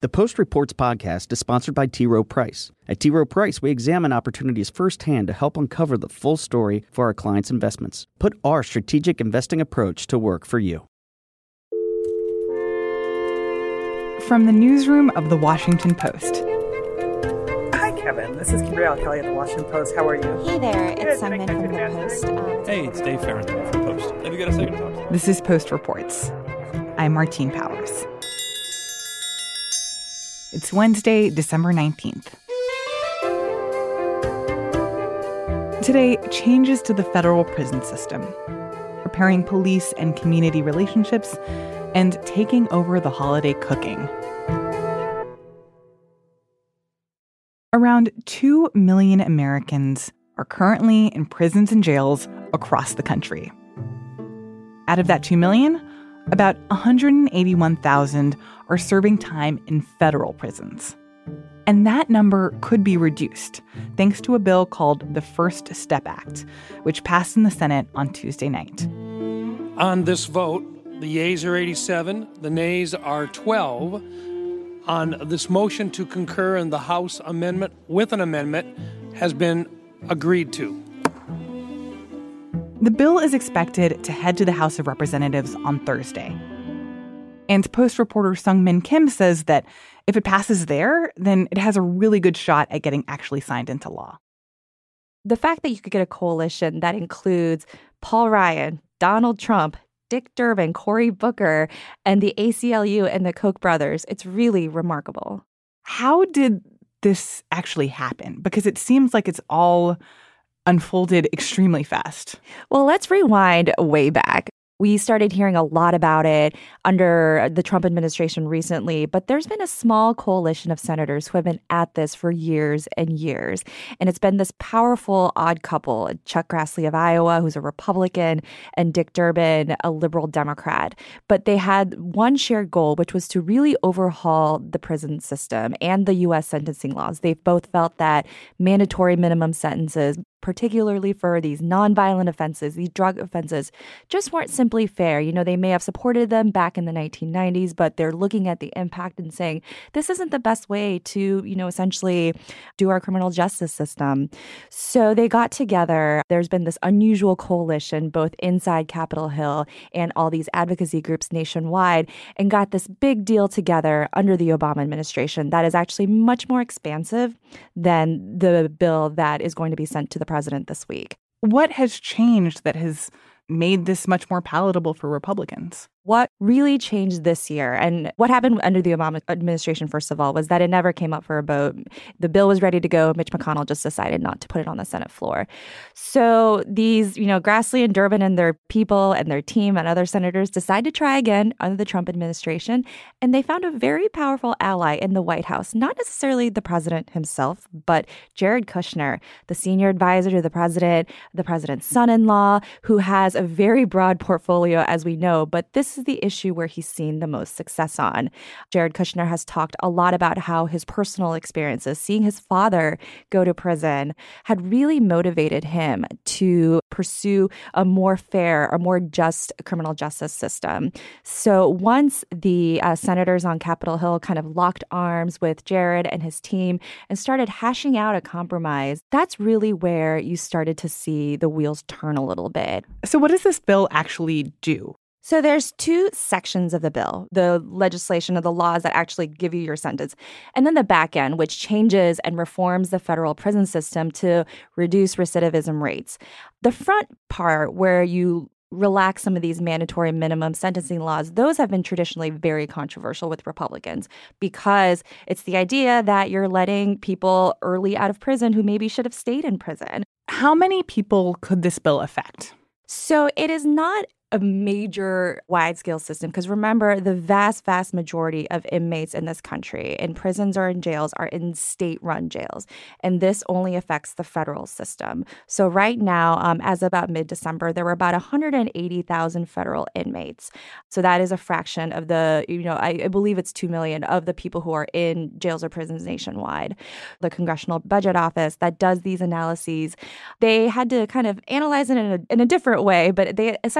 The Post Reports podcast is sponsored by T. Rowe Price. At T. Rowe Price, we examine opportunities firsthand to help uncover the full story for our clients' investments. Put our strategic investing approach to work for you. From the newsroom of The Washington Post. Hi, Kevin. This is Gabrielle Kelly at The Washington Post. How are you? Hey there, it's Simon from The Post. Hey, it's Dave Farrington from Post. Have you got a second to talk? This is Post Reports. I'm Martine Powers. It's Wednesday, December 19th. Today, changes to the federal prison system, preparing police and community relationships, and taking over the holiday cooking. Around 2 million Americans are currently in prisons and jails across the country. Out of that 2 million, about 181,000 are serving time in federal prisons. And that number could be reduced thanks to a bill called the First Step Act, which passed in the Senate on Tuesday night. On this vote, the yeas are 87, the nays are 12. On this motion to concur in the House amendment with an amendment has been agreed to. The bill is expected to head to the House of Representatives on Thursday. And Post reporter Sung-Min Kim says that if it passes there, then it has a really good shot at getting actually signed into law. The fact that you could get a coalition that includes Paul Ryan, Donald Trump, Dick Durbin, Cory Booker, and the ACLU and the Koch brothers, it's really remarkable. How did this actually happen? Because it seems like it's all unfolded extremely fast. Well, let's rewind way back. We started hearing a lot about it under the Trump administration recently, but there's been a small coalition of senators who have been at this for years and years. And it's been this powerful odd couple, Chuck Grassley of Iowa, who's a Republican, and Dick Durbin, a liberal Democrat. But they had one shared goal, which was to really overhaul the prison system and the U.S. sentencing laws. They've both felt that mandatory minimum sentences, particularly for these nonviolent offenses, these drug offenses, just weren't simply fair. You know, they may have supported them back in the 1990s, but they're looking at the impact and saying, this isn't the best way to, essentially do our criminal justice system. So they got together. There's been this unusual coalition, both inside Capitol Hill and all these advocacy groups nationwide, and got this big deal together under the Obama administration that is actually much more expansive than the bill that is going to be sent to the president this week. What has changed that has made this much more palatable for Republicans? What really changed this year, and what happened under the Obama administration, first of all, was that it never came up for a vote. The bill was ready to go. Mitch McConnell just decided not to put it on the Senate floor. So these, Grassley and Durbin and their people and their team and other senators decided to try again under the Trump administration, and they found a very powerful ally in the White House, not necessarily the president himself, but Jared Kushner, the senior advisor to the president's son-in-law, who has a very broad portfolio, as we know, but this is the issue where he's seen the most success on. Jared Kushner has talked a lot about how his personal experiences, seeing his father go to prison, had really motivated him to pursue a more fair, a more just criminal justice system. So once the senators on Capitol Hill kind of locked arms with Jared and his team and started hashing out a compromise, that's really where you started to see the wheels turn a little bit. So what does this bill actually do? So there's two sections of the bill, the legislation of the laws that actually give you your sentence, and then the back end, which changes and reforms the federal prison system to reduce recidivism rates. The front part, where you relax some of these mandatory minimum sentencing laws, those have been traditionally very controversial with Republicans because it's the idea that you're letting people early out of prison who maybe should have stayed in prison. How many people could this bill affect? So it is not a major wide-scale system because remember, the vast majority of inmates in this country in prisons or in jails are in state-run jails, and this only affects the federal system. So right now, as of about mid-December, there were about 180,000 federal inmates. So that is a fraction of the, I believe it's 2 million of the people who are in jails or prisons nationwide. The Congressional Budget Office that does these analyses, they had to kind of analyze it in a different way, but they essentially estimate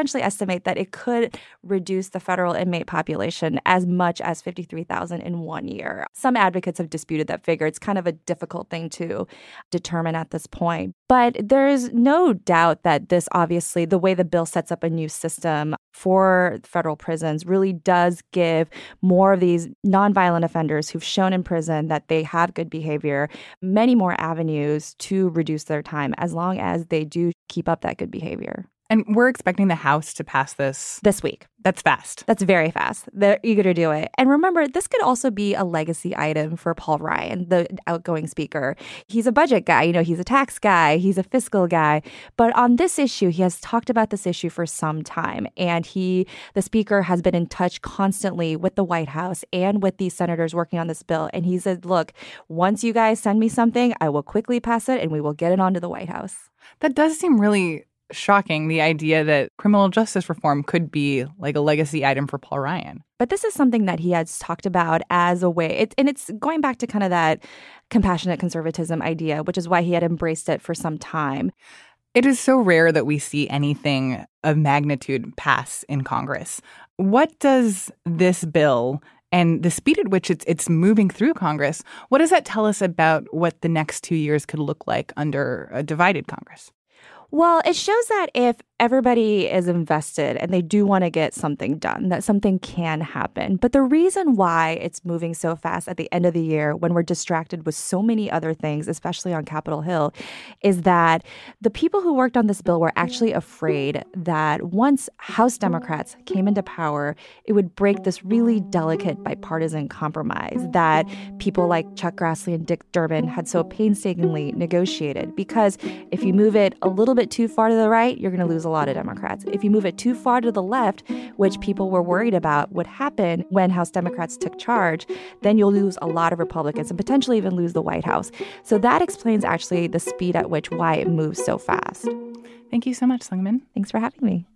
estimate that it could reduce the federal inmate population as much as 53,000 in 1 year. Some advocates have disputed that figure. It's kind of a difficult thing to determine at this point. But there's no doubt that this, obviously, the way the bill sets up a new system for federal prisons really does give more of these nonviolent offenders who've shown in prison that they have good behavior many more avenues to reduce their time as long as they do keep up that good behavior. And we're expecting the House to pass this week. That's fast. That's very fast. They're eager to do it. And remember, this could also be a legacy item for Paul Ryan, the outgoing speaker. He's a budget guy. He's a tax guy. He's a fiscal guy. But on this issue, he has talked about this issue for some time. And the speaker, has been in touch constantly with the White House and with these senators working on this bill. And he said, look, once you guys send me something, I will quickly pass it and we will get it onto the White House. That does seem really shocking, the idea that criminal justice reform could be like a legacy item for Paul Ryan. But this is something that he has talked about as a way, and it's going back to kind of that compassionate conservatism idea, which is why he had embraced it for some time. It is so rare that we see anything of magnitude pass in Congress. What does this bill and the speed at which it's moving through Congress, what does that tell us about what the next 2 years could look like under a divided Congress? Well, it shows that if everybody is invested and they do want to get something done, that something can happen. But the reason why it's moving so fast at the end of the year when we're distracted with so many other things, especially on Capitol Hill, is that the people who worked on this bill were actually afraid that once House Democrats came into power, it would break this really delicate bipartisan compromise that people like Chuck Grassley and Dick Durbin had so painstakingly negotiated. Because if you move it a little bit too far to the right, you're going to lose a lot of Democrats. If you move it too far to the left, which people were worried about would happen when House Democrats took charge, then you'll lose a lot of Republicans and potentially even lose the White House. So that explains actually the speed at which why it moves so fast. Thank you so much, Seung-min. Thanks for having me.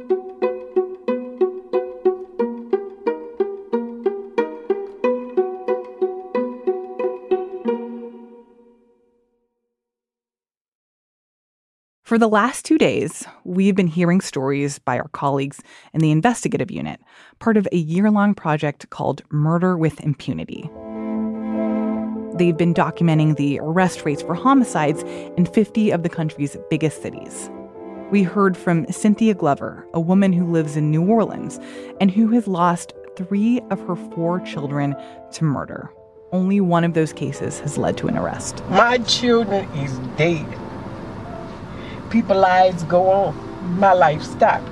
For the last 2 days, we've been hearing stories by our colleagues in the investigative unit, part of a year-long project called Murder with Impunity. They've been documenting the arrest rates for homicides in 50 of the country's biggest cities. We heard from Cynthia Glover, a woman who lives in New Orleans and who has lost 3 of her 4 children to murder. Only one of those cases has led to an arrest. My children is dead. People's lives go on. My life stopped.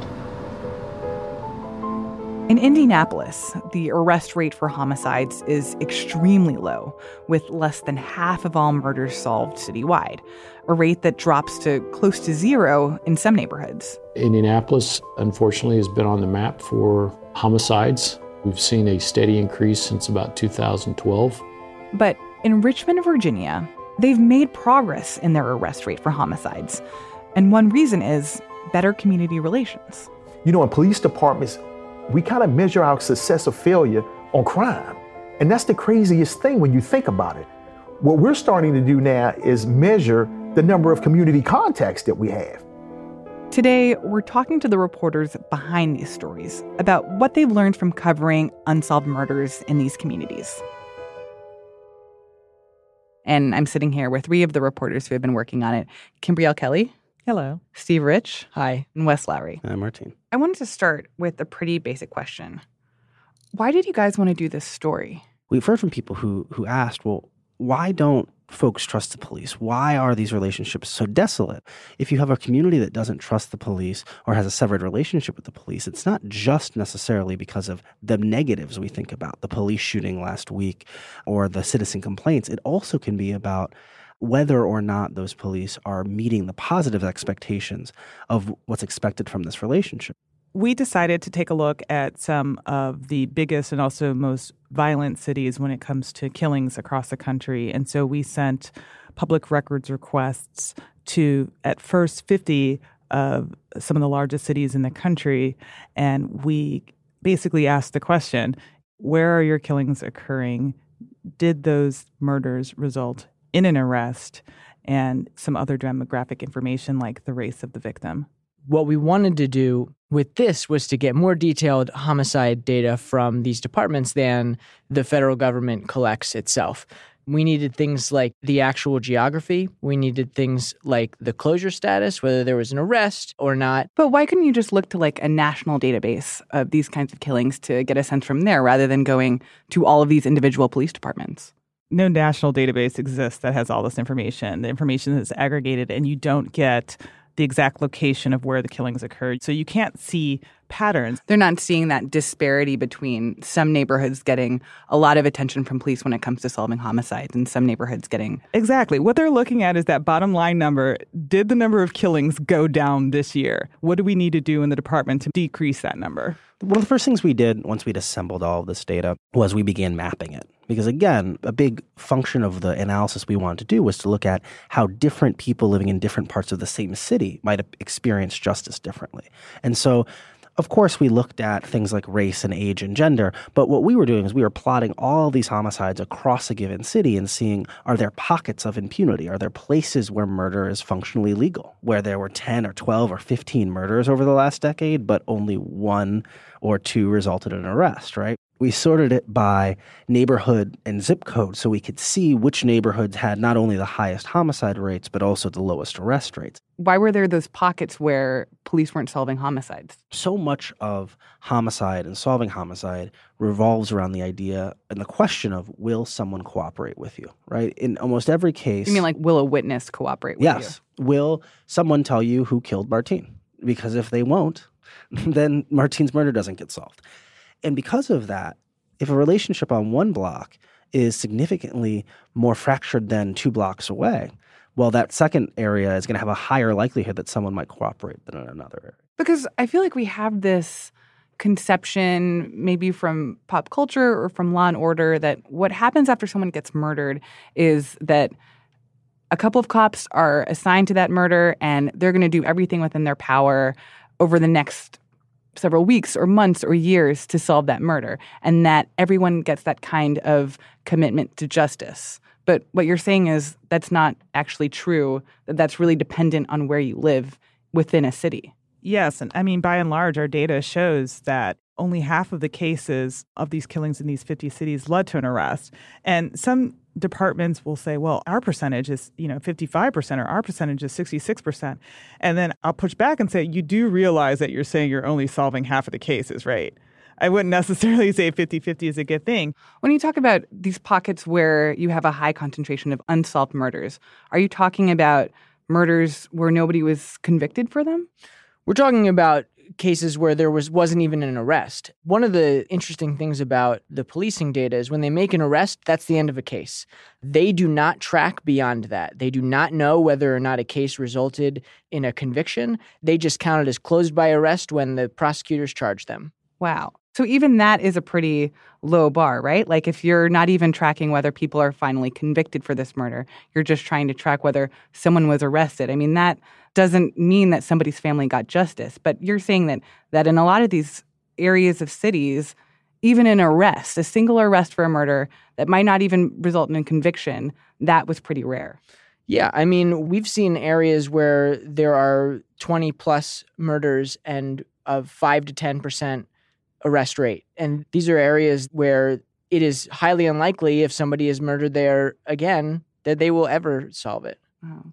In Indianapolis, the arrest rate for homicides is extremely low, with less than half of all murders solved citywide, a rate that drops to close to 0 in some neighborhoods. Indianapolis, unfortunately, has been on the map for homicides. We've seen a steady increase since about 2012. But in Richmond, Virginia, they've made progress in their arrest rate for homicides. And one reason is better community relations. In police departments, we kind of measure our success or failure on crime. And that's the craziest thing when you think about it. What we're starting to do now is measure the number of community contacts that we have. Today, we're talking to the reporters behind these stories about what they've learned from covering unsolved murders in these communities. And I'm sitting here with 3 of the reporters who have been working on it. Kimbrielle Kelly. Hello. Steve Rich. Hi. And Wes Lowry. Hi, Martine. I wanted to start with a pretty basic question. Why did you guys want to do this story? We've heard from people who asked, well, why don't folks trust the police? Why are these relationships so desolate? If you have a community that doesn't trust the police or has a severed relationship with the police, it's not just necessarily because of the negatives we think about, the police shooting last week or the citizen complaints. It also can be about whether or not those police are meeting the positive expectations of what's expected from this relationship. We decided to take a look at some of the biggest and also most violent cities when it comes to killings across the country. And so we sent public records requests to, at first, 50 of some of the largest cities in the country. And we basically asked the question, where are your killings occurring? Did those murders result in an arrest? And some other demographic information like the race of the victim. What we wanted to do with this was to get more detailed homicide data from these departments than the federal government collects itself. We needed things like the actual geography. We needed things like the closure status, whether there was an arrest or not. But why couldn't you just look to like a national database of these kinds of killings to get a sense from there rather than going to all of these individual police departments? No national database exists that has all this information. The information is aggregated and you don't get the exact location of where the killings occurred. So you can't see patterns. They're not seeing that disparity between some neighborhoods getting a lot of attention from police when it comes to solving homicides and some neighborhoods getting... Exactly. What they're looking at is that bottom line number. Did the number of killings go down this year? What do we need to do in the department to decrease that number? One of the first things we did once we'd assembled all of this data was we began mapping it. Because again, a big function of the analysis we wanted to do was to look at how different people living in different parts of the same city might experience justice differently. And so, of course, we looked at things like race and age and gender, but what we were doing is we were plotting all these homicides across a given city and seeing, are there pockets of impunity? Are there places where murder is functionally legal, where there were 10 or 12 or 15 murders over the last decade, but only 1 or 2 resulted in an arrest, right? We sorted it by neighborhood and zip code so we could see which neighborhoods had not only the highest homicide rates, but also the lowest arrest rates. Why were there those pockets where police weren't solving homicides? So much of homicide and solving homicide revolves around the idea and the question of, will someone cooperate with you, right? In almost every case... You mean like, will a witness cooperate with you? Yes. Will someone tell you who killed Martine? Because if they won't, then Martine's murder doesn't get solved. And because of that, if a relationship on one block is significantly more fractured than 2 blocks away, well, that second area is going to have a higher likelihood that someone might cooperate than in another area. Because I feel like we have this conception, maybe from pop culture or from Law and Order, that what happens after someone gets murdered is that a couple of cops are assigned to that murder and they're going to do everything within their power over the next several weeks or months or years to solve that murder, and that everyone gets that kind of commitment to justice. But what you're saying is that's not actually true, that that's really dependent on where you live within a city. Yes, and I mean, by and large, our data shows that only half of the cases of these killings in these 50 cities led to an arrest. And some departments will say, well, our percentage is, 55% or our percentage is 66%. And then I'll push back and say, you do realize that you're saying you're only solving half of the cases, right? I wouldn't necessarily say 50-50 is a good thing. When you talk about these pockets where you have a high concentration of unsolved murders, are you talking about murders where nobody was convicted for them? We're talking about cases where there wasn't even an arrest. One of the interesting things about the policing data is when they make an arrest, that's the end of a case. They do not track beyond that. They do not know whether or not a case resulted in a conviction. They just count it as closed by arrest when the prosecutors charge them. Wow. So even that is a pretty low bar, right? Like if you're not even tracking whether people are finally convicted for this murder, you're just trying to track whether someone was arrested. I mean, that doesn't mean that somebody's family got justice. But you're saying that in a lot of these areas of cities, even an arrest, a single arrest for a murder that might not even result in a conviction, that was pretty rare. Yeah, I mean, we've seen areas where there are 20 plus murders and of 5 to 10% arrest rate. And these are areas where it is highly unlikely if somebody is murdered there again that they will ever solve it. Wow.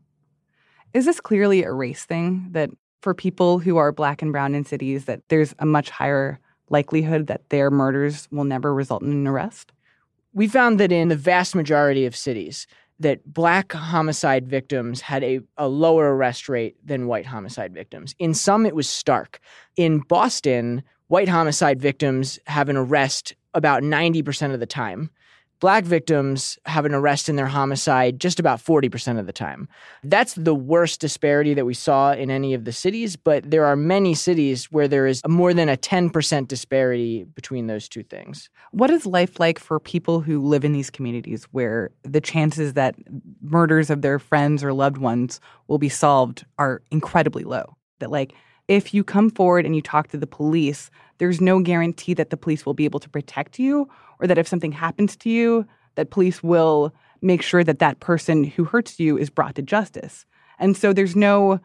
Is this clearly a race thing, that for people who are Black and brown in cities, that there's a much higher likelihood that their murders will never result in an arrest? We found that in the vast majority of cities, that Black homicide victims had a lower arrest rate than white homicide victims. In some, it was stark. In Boston, white homicide victims have an arrest about 90% of the time. Black victims have an arrest in their homicide just about 40% of the time. That's the worst disparity that we saw in any of the cities, but there are many cities where there is more than a 10% disparity between those two things. What is life like for people who live in these communities where the chances that murders of their friends or loved ones will be solved are incredibly low? That, like, if you come forward and you talk to the police, there's no guarantee that the police will be able to protect you, or that if something happens to you, that police will make sure that that person who hurts you is brought to justice. And so there's no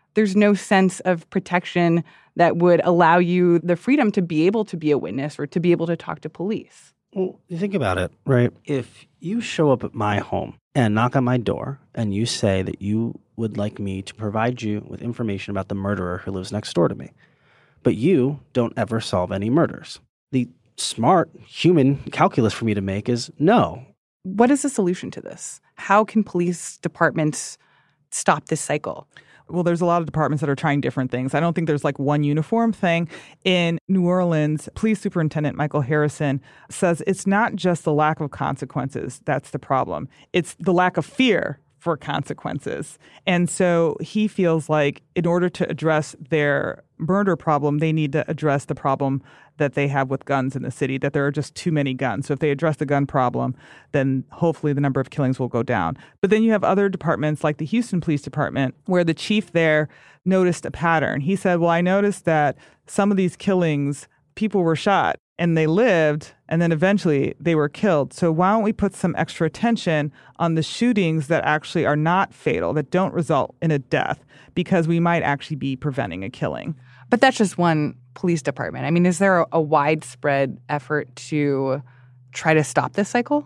There's no sense of protection that would allow you the freedom to be able to be a witness or to be able to talk to police. Well, you think about it, right? If you show up at my home and knock on my door and you say that you would like me to provide you with information about the murderer who lives next door to me, but you don't ever solve any murders, the smart human calculus for me to make is no. What is the solution to this? How can police departments stop this cycle? Well, there's a lot of departments that are trying different things. I don't think there's like one uniform thing. In New Orleans, Police Superintendent Michael Harrison says it's not just the lack of consequences that's the problem. It's the lack of fear for consequences. And so he feels like in order to address their murder problem, they need to address the problem that they have with guns in the city, that there are just too many guns. So if they address the gun problem, then hopefully the number of killings will go down. But then you have other departments like the Houston Police Department, where the chief there noticed a pattern. He said, well, I noticed that some of these killings, people were shot and they lived, and then eventually they were killed. So why don't we put some extra attention on the shootings that actually are not fatal, that don't result in a death, because we might actually be preventing a killing. But that's just one police department. I mean, is there a widespread effort to try to stop this cycle?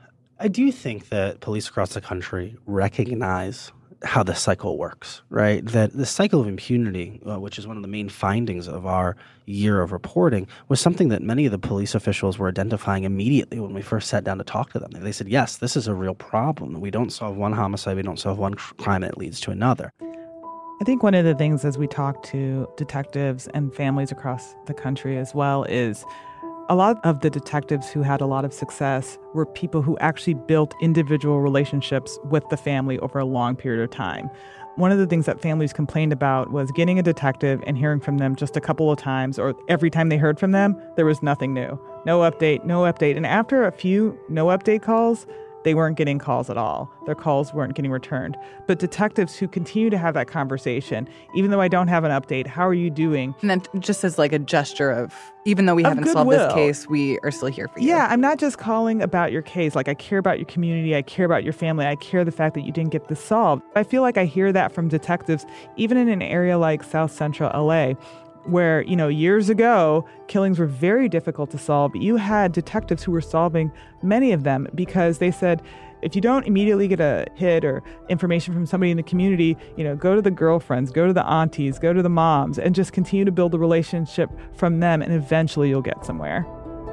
I do think that police across the country recognize how the cycle works, right? That the cycle of impunity, which is one of the main findings of our year of reporting, was something that many of the police officials were identifying immediately when we first sat down to talk to them. They said, yes, this is a real problem. We don't solve one homicide, we don't solve one crime, and it leads to another. I think one of the things as we talk to detectives and families across the country as well is a lot of the detectives who had a lot of success were people who actually built individual relationships with the family over a long period of time. One of the things that families complained about was getting a detective and hearing from them just a couple of times, or every time they heard from them, there was nothing new. No update, no update. And after a few no update calls, they weren't getting calls at all. Their calls weren't getting returned. But detectives who continue to have that conversation, even though I don't have an update, how are you doing? And then just as like a gesture of, even though we haven't solved this case, we are still here for you. Yeah, I'm not just calling about your case. Like, I care about your community. I care about your family. I care the fact that you didn't get this solved. I feel like I hear that from detectives, even in an area like South Central LA, where, you know, years ago, killings were very difficult to solve. You had detectives who were solving many of them because they said, if you don't immediately get a hit or information from somebody in the community, you know, go to the girlfriends, go to the aunties, go to the moms, and just continue to build a relationship from them, and eventually you'll get somewhere.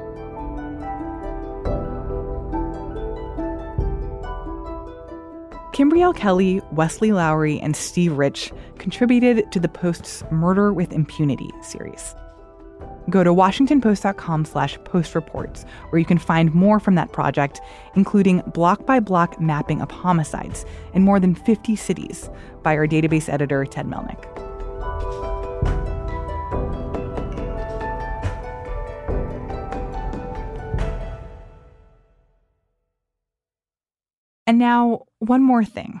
Kimbrielle Kelly, Wesley Lowery, and Steve Rich contributed to the Post's Murder with Impunity series. Go to WashingtonPost.com/postreports, where you can find more from that project, including block-by-block mapping of homicides in more than 50 cities by our database editor, Ted Melnick. And now, one more thing.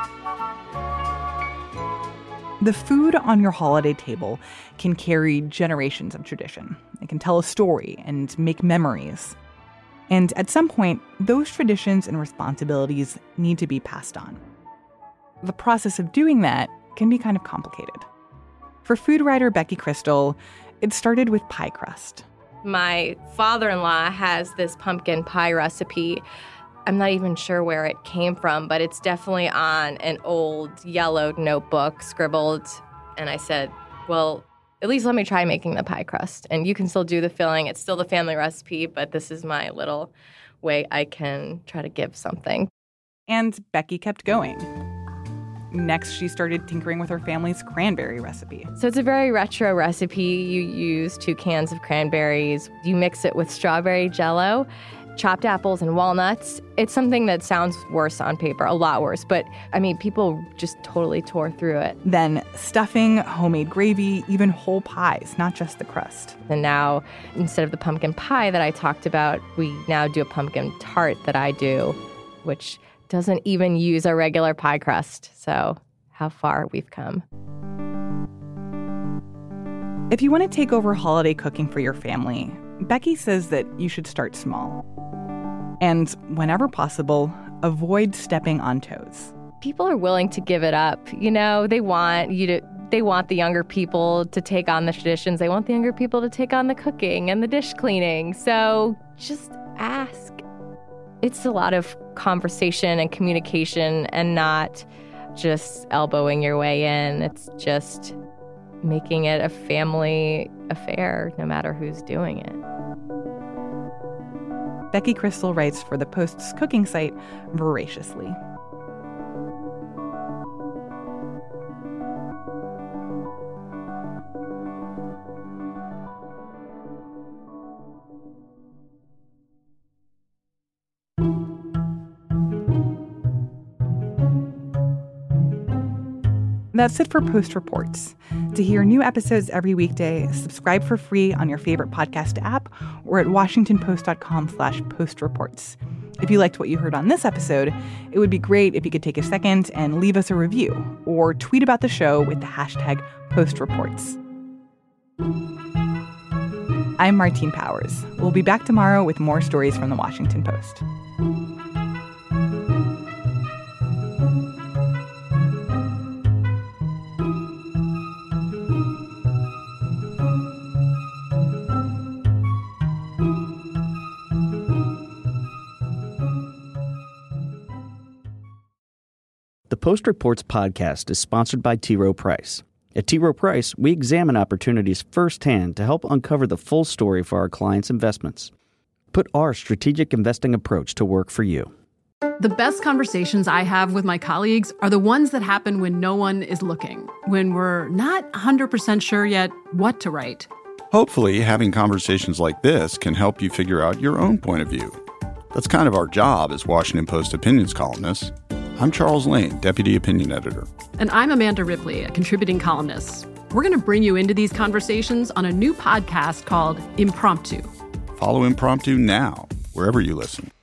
The food on your holiday table can carry generations of tradition. It can tell a story and make memories. And at some point, those traditions and responsibilities need to be passed on. The process of doing that can be kind of complicated. For food writer Becky Crystal, it started with pie crust. My father-in-law has this pumpkin pie recipe. I'm not even sure where it came from, but it's definitely on an old yellowed notebook, scribbled. And I said, well, at least let me try making the pie crust. And you can still do the filling. It's still the family recipe, but this is my little way I can try to give something. And Becky kept going. Next, she started tinkering with her family's cranberry recipe. So it's a very retro recipe. You use 2 cans of cranberries. You mix it with strawberry Jell-O, chopped apples and walnuts. It's something that sounds worse on paper, a lot worse. But, I mean, people just totally tore through it. Then stuffing, homemade gravy, even whole pies, not just the crust. And now, instead of the pumpkin pie that I talked about, we now do a pumpkin tart that I do, which doesn't even use a regular pie crust. So how far we've come. If you want to take over holiday cooking for your family, Becky says that you should start small. And whenever possible, avoid stepping on toes. People are willing to give it up. You know, they want you to They want the younger people to take on the traditions. They want the younger people to take on the cooking and the dish cleaning. So just ask. It's a lot of conversation and communication and not just elbowing your way in. It's just making it a family affair, no matter who's doing it. Becky Crystal writes for the Post's cooking site, Voraciously. That's it for Post Reports. To hear new episodes every weekday, subscribe for free on your favorite podcast app or at washingtonpost.com/postreports. If you liked what you heard on this episode, it would be great if you could take a second and leave us a review or tweet about the show with the hashtag #PostReports. I'm Martine Powers. We'll be back tomorrow with more stories from the Washington Post. The Post Reports podcast is sponsored by T. Rowe Price. At T. Rowe Price, we examine opportunities firsthand to help uncover the full story for our clients' investments. Put our strategic investing approach to work for you. The best conversations I have with my colleagues are the ones that happen when no one is looking, when we're not 100% sure yet what to write. Hopefully, having conversations like this can help you figure out your own point of view. That's kind of our job as Washington Post opinions columnists. I'm Charles Lane, Deputy Opinion Editor. And I'm Amanda Ripley, a contributing columnist. We're going to bring you into these conversations on a new podcast called Impromptu. Follow Impromptu now, wherever you listen.